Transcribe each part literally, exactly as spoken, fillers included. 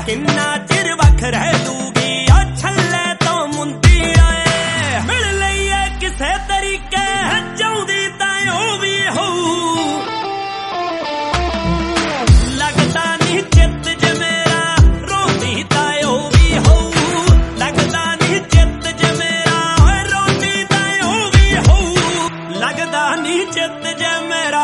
किन्ना चिर वख रह लूगी ओ छल्ले तो मुंदी आए मिल लईए किसे तरीके चाहदी तां ओ भी होऊ लगदा नहीं चित जे मेरा रोंदी तां ओ भी होऊ लगदा नहीं चित जे मेरा रोंदी तां ओ भी होऊ लगदा नहीं चित जे मेरा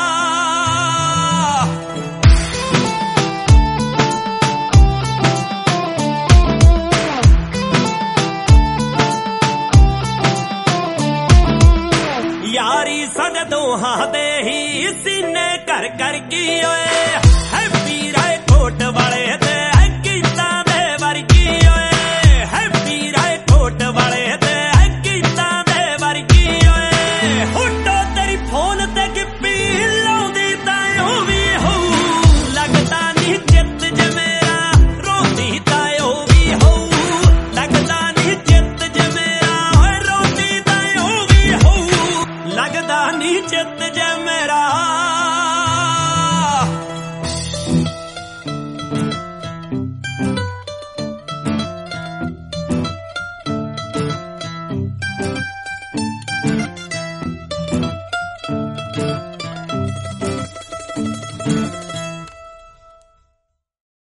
यारी साडे दोहां दे ही सीने घर घर की ओए हैप्पी राय कोट वाले ते गीतां दे वर्गी ओए हैप्पी राय कोट वाले ते गीतां दे वर्गी ओए फोटो तेरी फोन ते गिप्पी लाउंदी तां ओ भी होऊ लगदा नहीं चित जे मेरा रोंदी तां ओ भी होऊ लगदा नहीं चित जे मेरा रोंदी तां ओ भी होऊ लगदा नहीं चित जे